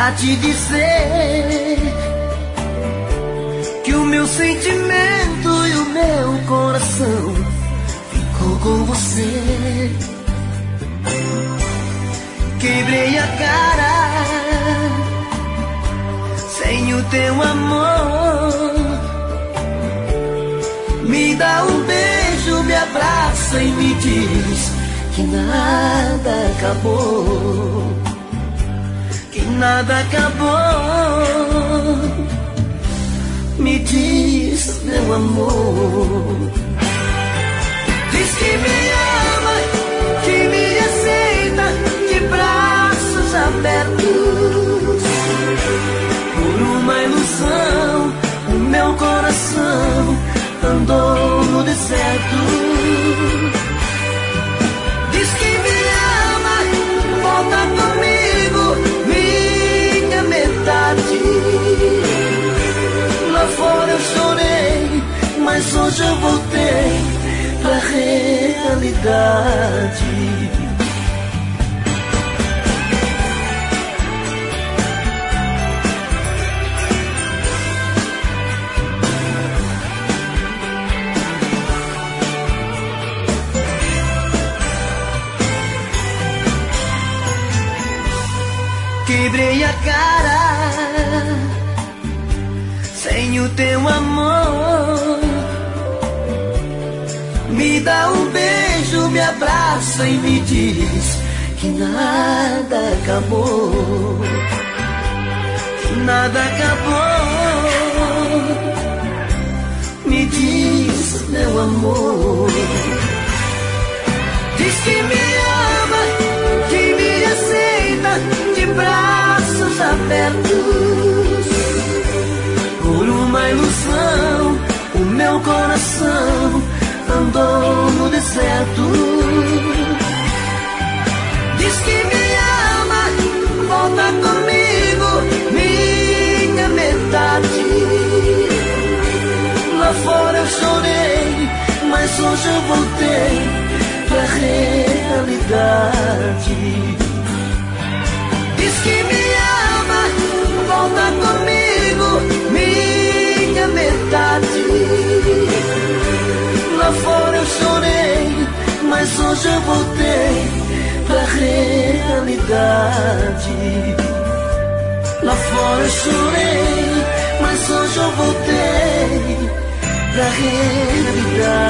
pra te dizer que o meu sentimento e o meu coração ficou com você. Quebrei a cara sem o teu amor. Me dá um beijo, me abraça e me diz que nada acabou, que nada acabou. Me diz, meu amor. Diz que me ama, que me aceita de braços abertos. Por uma ilusão, o meu coração andou no deserto. Diz que me ama, volta comigo, minha metade. Lá fora eu chorei, mas hoje eu voltei pra realidade. Quebrei a cara sem o teu amor. Me dá um beijo, me abraça e me diz que nada acabou, que nada acabou. Me diz, meu amor. Diz que me ama, que me aceita de braços abertos. Por uma ilusão, o meu coração andou no deserto. Diz que me ama, volta comigo, minha metade. Lá fora eu chorei, mas hoje eu voltei pra realidade. Diz que me ama, volta comigo, minha metade. Lá fora eu chorei, mas hoje eu voltei pra realidade. Lá fora eu chorei, mas hoje eu voltei pra realidade.